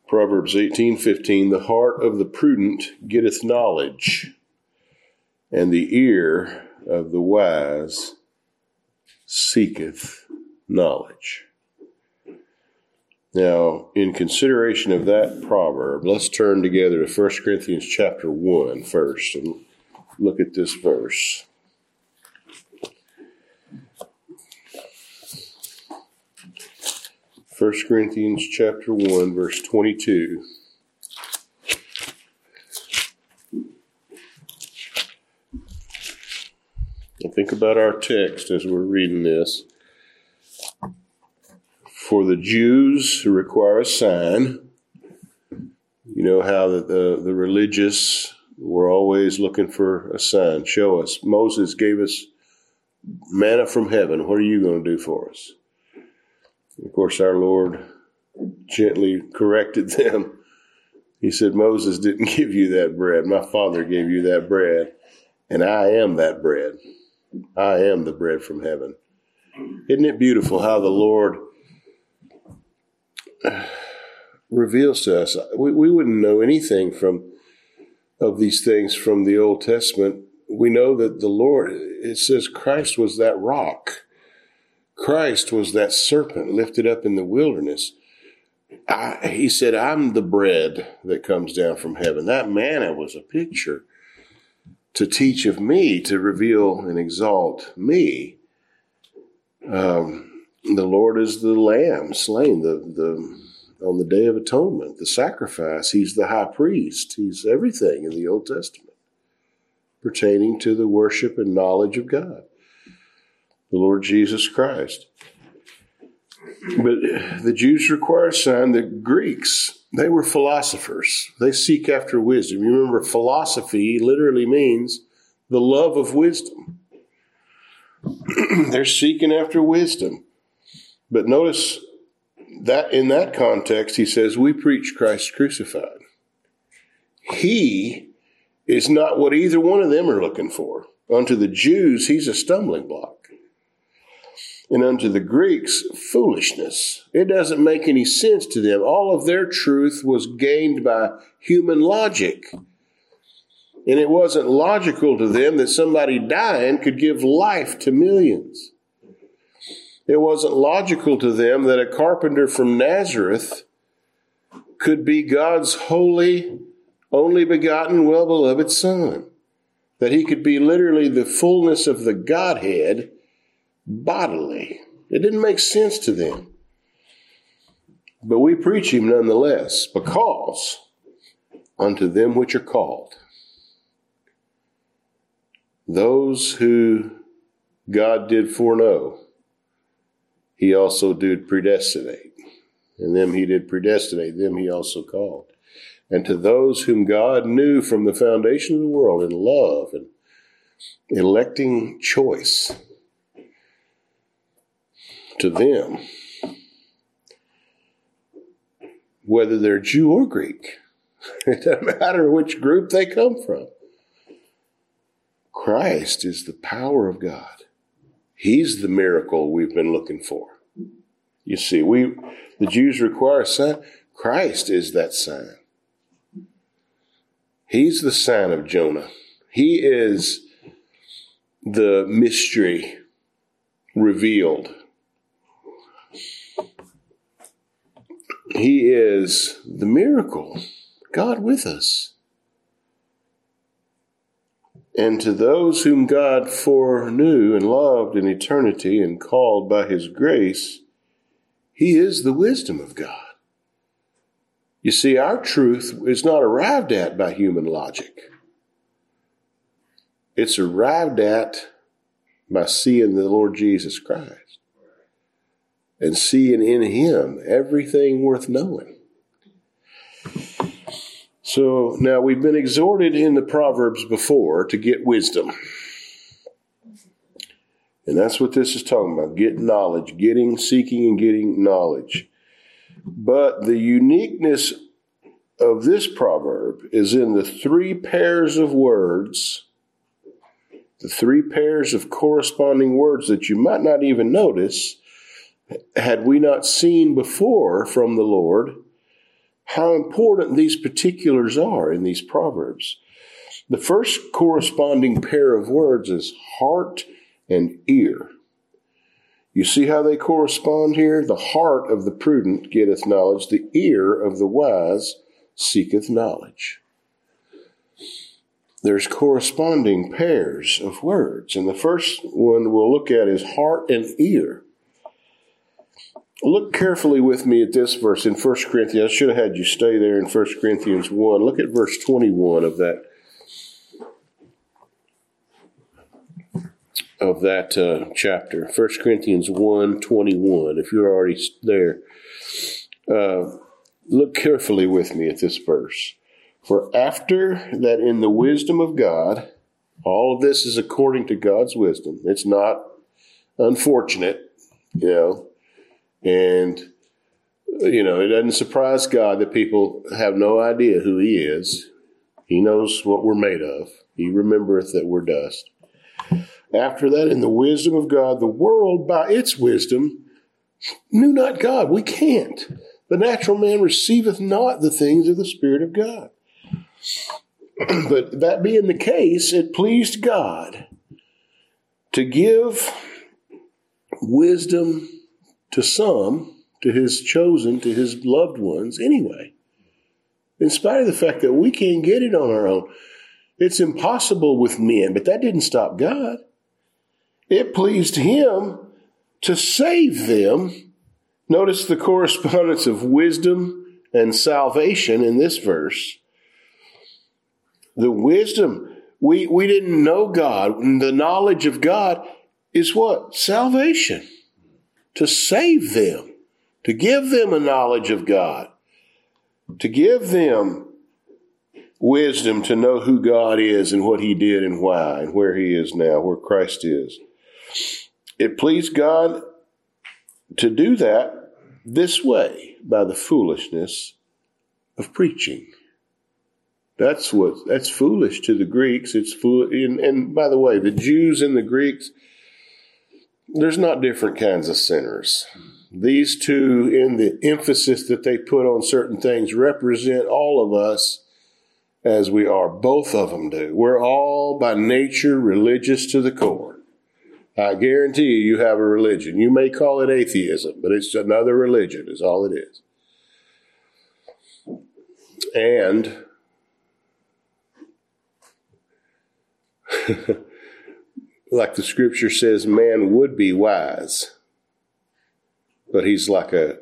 Proverbs 18:15, the heart of the prudent getteth knowledge, and the ear of the wise seeketh knowledge. Now, in consideration of that proverb, let's turn together to 1 Corinthians chapter 1 first and look at this verse. First Corinthians chapter 1, verse 22. And think about our text as we're reading this. For the Jews who require a sign, you know how the religious were always looking for a sign. Show us. Moses gave us manna from heaven. What are you going to do for us? Of course, our Lord gently corrected them. He said, Moses didn't give you that bread. My Father gave you that bread, and I am that bread. I am the bread from heaven. Isn't it beautiful how the Lord reveals to us? We wouldn't know anything of these things from the Old Testament. We know that the Lord, it says Christ was that rock. Christ was that serpent lifted up in the wilderness. He said, I'm the bread that comes down from heaven. That manna was a picture to teach of me, to reveal and exalt me. The Lord is the lamb slain on the Day of Atonement, the sacrifice. He's the high priest. He's everything in the Old Testament pertaining to the worship and knowledge of God. The Lord Jesus Christ. But the Jews require a sign. The Greeks, they were philosophers. They seek after wisdom. You remember, philosophy literally means the love of wisdom. They're seeking after wisdom. But notice that in that context, he says, we preach Christ crucified. He is not what either one of them are looking for. Unto the Jews, he's a stumbling block. And unto the Greeks, foolishness. It doesn't make any sense to them. All of their truth was gained by human logic. And it wasn't logical to them that somebody dying could give life to millions. It wasn't logical to them that a carpenter from Nazareth could be God's holy, only begotten, well-beloved Son. That he could be literally the fullness of the Godhead bodily. It didn't make sense to them. But we preach him nonetheless, because unto them which are called, those who God did foreknow, he also did predestinate. And them he did predestinate, them he also called. And to those whom God knew from the foundation of the world in love and electing choice, to them, whether they're Jew or Greek, it doesn't matter which group they come from. Christ is the power of God. He's the miracle we've been looking for. You see, the Jews require a sign. Christ is that sign. He's the sign of Jonah. He is the mystery revealed. He is the miracle, God with us. And to those whom God foreknew and loved in eternity and called by his grace, he is the wisdom of God. You see, our truth is not arrived at by human logic. It's arrived at by seeing the Lord Jesus Christ and seeing in him everything worth knowing. So now we've been exhorted in the Proverbs before to get wisdom. And that's what this is talking about. Get knowledge, seeking and getting knowledge. But the uniqueness of this proverb is in the three pairs of words, the three pairs of corresponding words that you might not even notice had we not seen before from the Lord how important these particulars are in these proverbs. The first corresponding pair of words is heart and ear. You see how they correspond here? The heart of the prudent getteth knowledge, the ear of the wise seeketh knowledge. There's corresponding pairs of words, and the first one we'll look at is heart and ear. Look carefully with me at this verse in 1 Corinthians. I should have had you stay there in 1 Corinthians 1. Look at verse 21 of that chapter. 1 Corinthians 1:21. If you're already there, look carefully with me at this verse. For after that in the wisdom of God, all of this is according to God's wisdom. It's not unfortunate, and, it doesn't surprise God that people have no idea who he is. He knows what we're made of. He remembereth that we're dust. After that, in the wisdom of God, the world by its wisdom knew not God. We can't. The natural man receiveth not the things of the Spirit of God. But that being the case, it pleased God to give wisdom to some, to his chosen, to his loved ones anyway. In spite of the fact that we can't get it on our own. It's impossible with men, but that didn't stop God. It pleased him to save them. Notice the correspondence of wisdom and salvation in this verse. The wisdom, we didn't know God. And the knowledge of God is what? Salvation. To save them. To give them a knowledge of God. To give them wisdom to know who God is and what he did and why and where he is now, where Christ is. It pleased God to do that this way, by the foolishness of preaching. That's foolish to the Greeks. It's foolish. And by the way, the Jews and the Greeks, there's not different kinds of sinners. These two, in the emphasis that they put on certain things, represent all of us as we are. Both of them do. We're all by nature religious to the core. I guarantee you have a religion. You may call it atheism, but it's another religion is all it is. And like the scripture says, man would be wise, but he's like a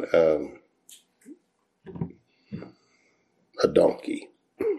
donkey.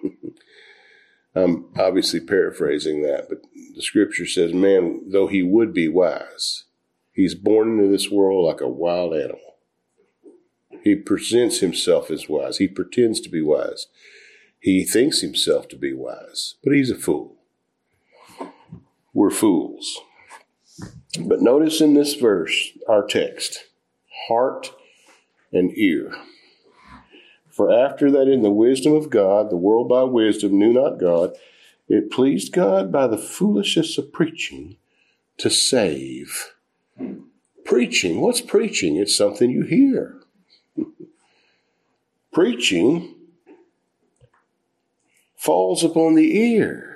I'm obviously paraphrasing that, but the scripture says, man, though he would be wise, he's born into this world like a wild animal. He presents himself as wise. He pretends to be wise. He thinks himself to be wise, but he's a fool. We're fools. But notice in this verse, our text, heart and ear. For after that in the wisdom of God, the world by wisdom knew not God, it pleased God by the foolishness of preaching to save. Preaching, what's preaching? It's something you hear. Preaching falls upon the ear.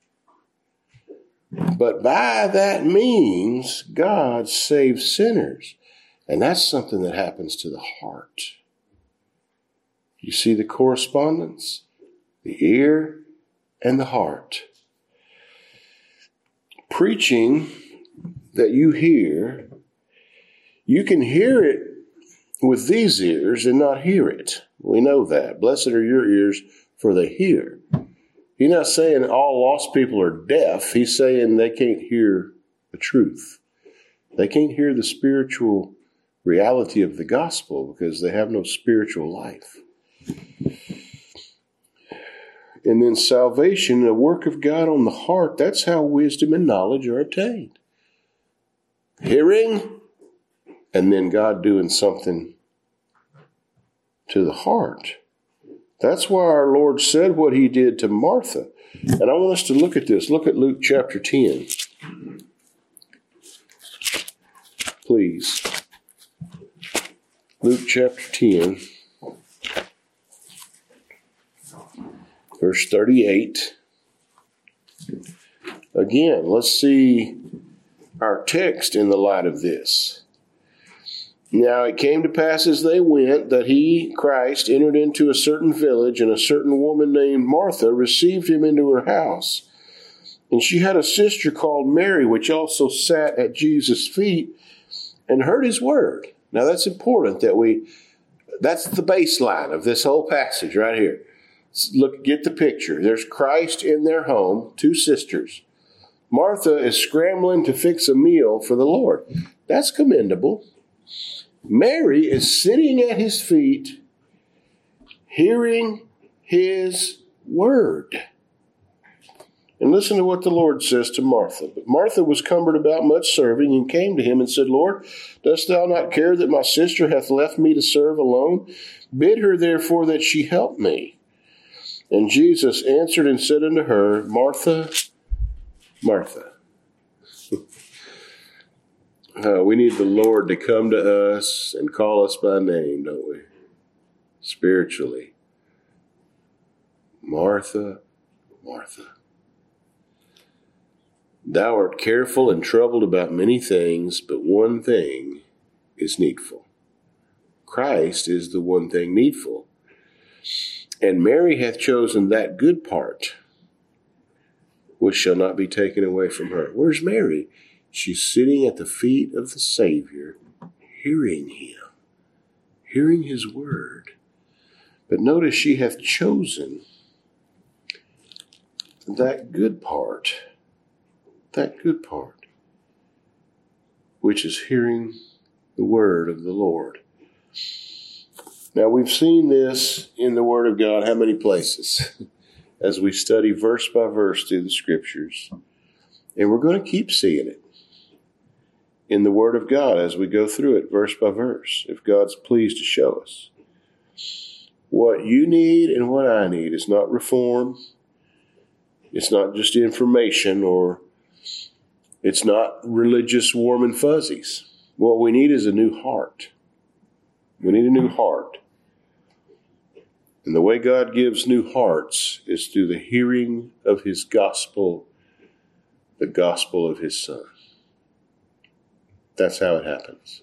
But by that means, God saves sinners. And that's something that happens to the heart. You see the correspondence? The ear and the heart. Preaching that you hear, you can hear it with these ears and not hear it. We know that. Blessed are your ears, for they hear. He's not saying all lost people are deaf. He's saying they can't hear the truth. They can't hear the spiritual reality of the gospel because they have no spiritual life. And then salvation, the work of God on the heart, that's how wisdom and knowledge are attained. Hearing, and then God doing something to the heart. That's why our Lord said what he did to Martha. And I want us to look at this. Look at Luke chapter 10. Please. Luke chapter 10. Verse 38. Again, let's see our text in the light of this. Now it came to pass as they went that he, Christ, entered into a certain village, and a certain woman named Martha received him into her house. And she had a sister called Mary, which also sat at Jesus' feet and heard his word. Now that's important that's the baseline of this whole passage right here. Look, get the picture. There's Christ in their home, two sisters. Martha is scrambling to fix a meal for the Lord. That's commendable. Mary is sitting at his feet, hearing his word. And listen to what the Lord says to Martha. But Martha was cumbered about much serving, and came to him and said, Lord, dost thou not care that my sister hath left me to serve alone? Bid her therefore that she help me. And Jesus answered and said unto her, Martha, Martha. We need the Lord to come to us and call us by name, don't we? Spiritually. Martha, Martha. Thou art careful and troubled about many things, but one thing is needful. Christ is the one thing needful. And Mary hath chosen that good part, which shall not be taken away from her. Where's Mary? She's sitting at the feet of the Savior, hearing him, hearing his word. But notice she hath chosen that good part, which is hearing the word of the Lord. Now, we've seen this in the Word of God how many places as we study verse by verse through the Scriptures. And we're going to keep seeing it in the Word of God as we go through it verse by verse, if God's pleased to show us. What you need and what I need is not reform. It's not just information, or it's not religious warm and fuzzies. What we need is a new heart. We need a new heart. And the way God gives new hearts is through the hearing of his gospel, the gospel of his Son. That's how it happens.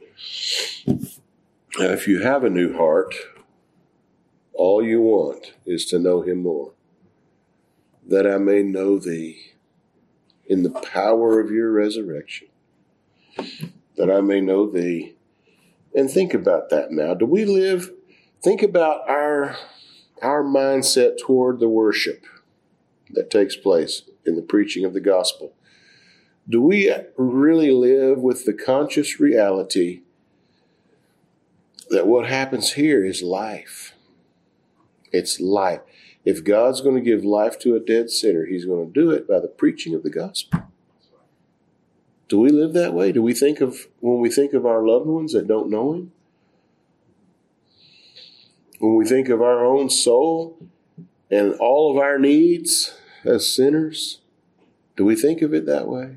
Now, if you have a new heart, all you want is to know him more. That I may know thee in the power of your resurrection. That I may know thee. And think about that now. Do we live... Think about our mindset toward the worship that takes place in the preaching of the gospel. Do we really live with the conscious reality that what happens here is life? It's life. If God's going to give life to a dead sinner, he's going to do it by the preaching of the gospel. Do we live that way? Do we think of, when we think of our loved ones that don't know him? When we think of our own soul and all of our needs as sinners, do we think of it that way?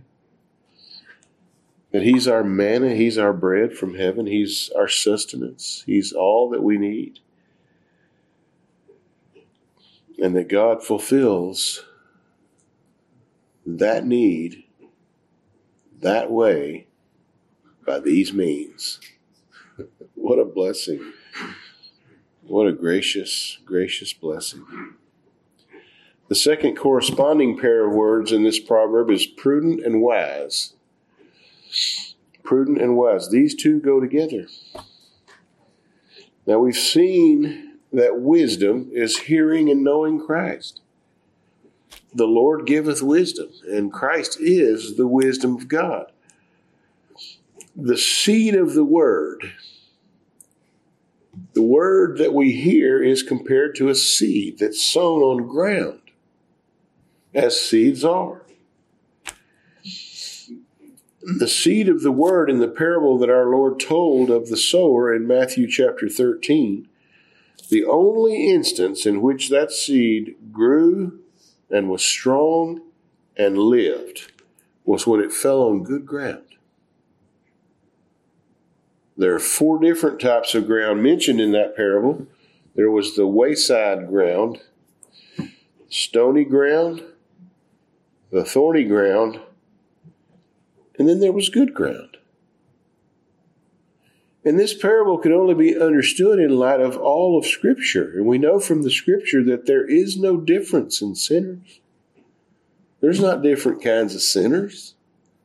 That he's our manna, he's our bread from heaven, he's our sustenance, he's all that we need. And that God fulfills that need that way by these means. What a blessing. What a gracious, gracious blessing. The second corresponding pair of words in this proverb is prudent and wise. Prudent and wise. These two go together. Now we've seen that wisdom is hearing and knowing Christ. The Lord giveth wisdom, and Christ is the wisdom of God. The seed of the word that we hear is compared to a seed that's sown on ground, as seeds are. The seed of the word in the parable that our Lord told of the sower in Matthew chapter 13, the only instance in which that seed grew and was strong and lived was when it fell on good ground. There are 4 different types of ground mentioned in that parable. There was the wayside ground, stony ground, the thorny ground, and then there was good ground. And this parable can only be understood in light of all of Scripture. And we know from the Scripture that there is no difference in sinners. There's not different kinds of sinners.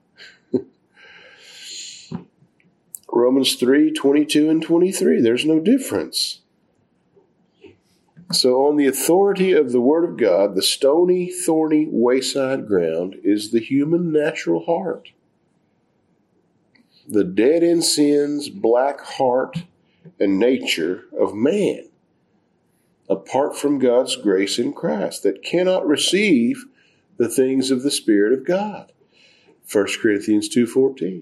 Romans 3:22 and 23, there's no difference. So on the authority of the Word of God, the stony, thorny, wayside ground is the human natural heart. The dead in sins, black heart and nature of man, apart from God's grace in Christ, that cannot receive the things of the Spirit of God. 1 Corinthians 2:14.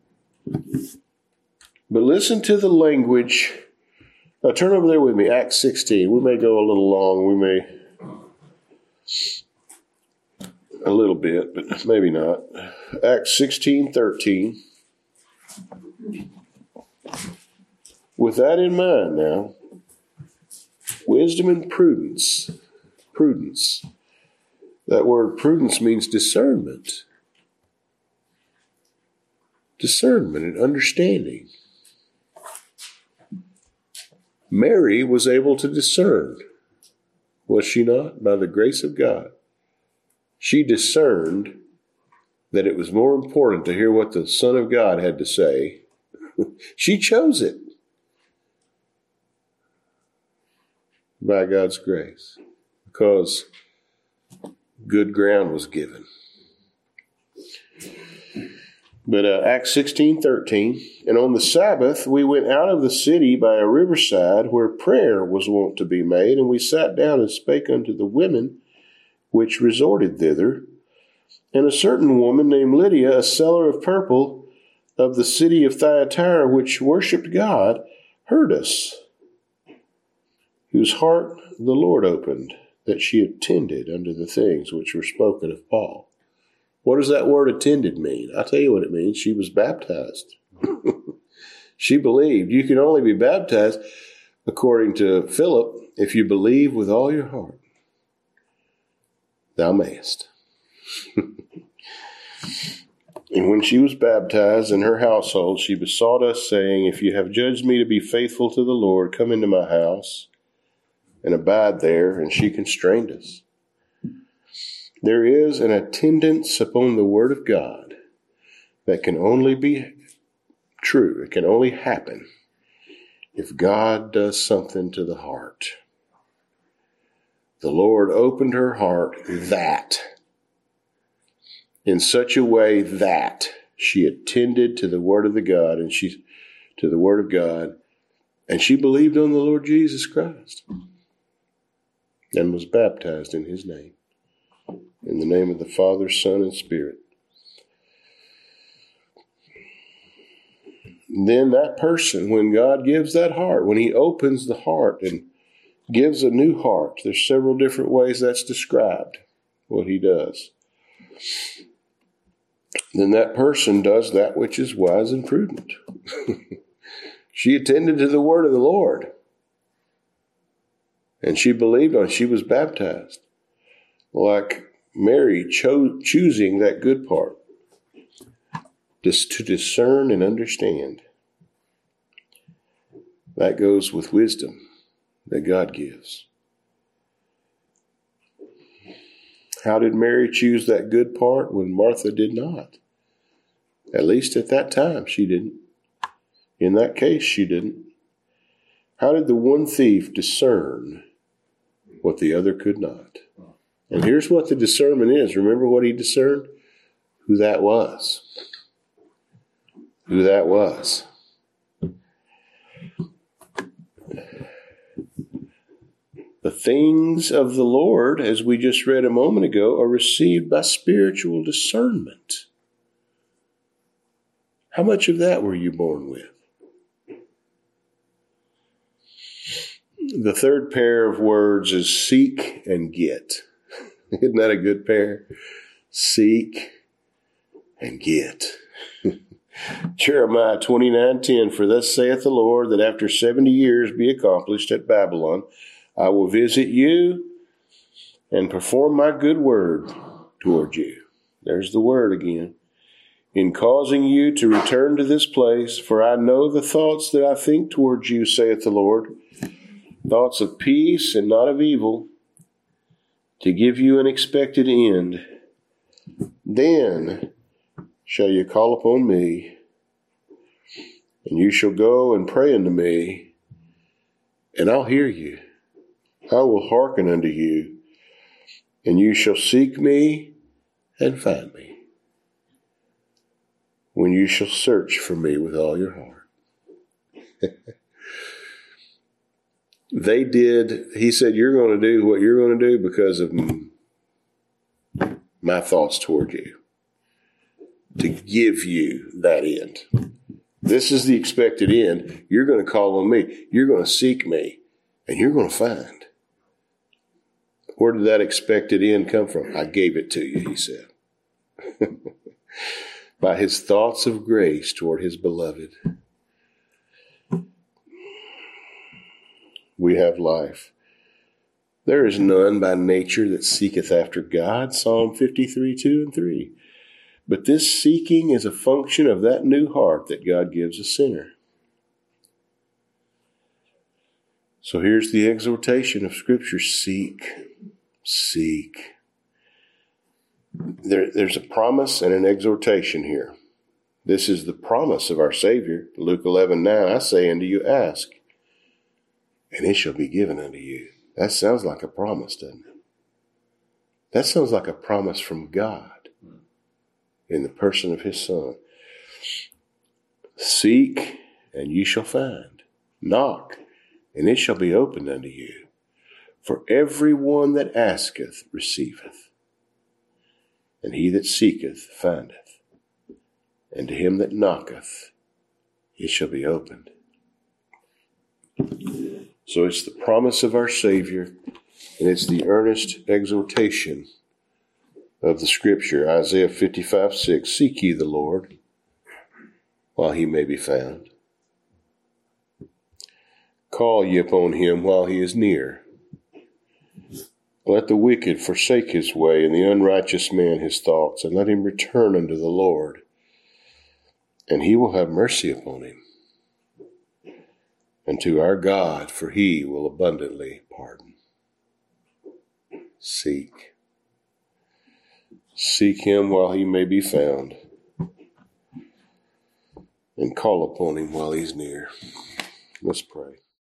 But listen to the language. Now turn over there with me, Acts 16. We may go a little long. We may a little bit, but maybe not. Acts 16:13. With that in mind now, wisdom and prudence. Prudence. That word prudence means discernment. Discernment and understanding. Mary was able to discern, was she not? By the grace of God. She discerned that it was more important to hear what the Son of God had to say. She chose it by God's grace because good ground was given. But Acts 16:13, and on the Sabbath we went out of the city by a riverside where prayer was wont to be made, and we sat down and spake unto the women which resorted thither. And a certain woman named Lydia, a seller of purple of the city of Thyatira, which worshipped God, heard us, whose heart the Lord opened, that she attended unto the things which were spoken of Paul. What does that word attended mean? I'll tell you what it means. She was baptized. She believed. You can only be baptized, according to Philip, if you believe with all your heart. Thou mayest. And when she was baptized in her household, she besought us, saying, If you have judged me to be faithful to the Lord, come into my house and abide there. And she constrained us. There is an attendance upon the Word of God that can only be true. It can only happen if God does something to the heart. The Lord opened her heart in such a way that she attended to the Word of God, and she believed on the Lord Jesus Christ and was baptized in His name. In the name of the Father, Son, and Spirit. Then that person, when God gives that heart, when He opens the heart and gives a new heart, there's several different ways that's described, what He does. Then that person does that which is wise and prudent. She attended to the word of the Lord. And she believed on it. She was baptized. Like Mary choosing that good part, just to discern and understand. That goes with wisdom that God gives. How did Mary choose that good part when Martha did not? At least at that time, she didn't. In that case, she didn't. How did the one thief discern what the other could not? And here's what the discernment is. Remember what he discerned? Who that was. Who that was. The things of the Lord, as we just read a moment ago, are received by spiritual discernment. How much of that were you born with? The third pair of words is seek and get. Isn't that a good pair? Seek and get. Jeremiah 29:10, For thus saith the Lord, that after 70 years be accomplished at Babylon, I will visit you and perform my good word toward you. There's the word again. In causing you to return to this place, for I know the thoughts that I think towards you, saith the Lord, thoughts of peace and not of evil, to give you an expected end. Then shall you call upon me, and you shall go and pray unto me, and I'll hear you. I will hearken unto you, and you shall seek me and find me, when you shall search for me with all your heart. They did, he said, you're going to do what you're going to do because of my thoughts toward you, to give you that end. This is the expected end. You're going to call on me. You're going to seek me, and you're going to find. Where did that expected end come from? I gave it to you, he said. By his thoughts of grace toward his beloved, we have life. There is none by nature that seeketh after God, Psalm 53, 2 and 3. But this seeking is a function of that new heart that God gives a sinner. So here's the exhortation of Scripture: seek, seek. There's a promise and an exhortation here. This is the promise of our Savior. Luke 11:9, I say unto you, ask, and it shall be given unto you. That sounds like a promise, doesn't it? That sounds like a promise from God in the person of his Son. Seek, and you shall find. Knock, and it shall be opened unto you. For every one that asketh receiveth, and he that seeketh findeth, and to him that knocketh it shall be opened. So it's the promise of our Savior, and it's the earnest exhortation of the Scripture. Isaiah 55:6, seek ye the Lord while he may be found. Call ye upon him while he is near. Let the wicked forsake his way, and the unrighteous man his thoughts, and let him return unto the Lord, and he will have mercy upon him, and to our God, for he will abundantly pardon. Seek. Seek him while he may be found, and call upon him while he's near. Let's pray.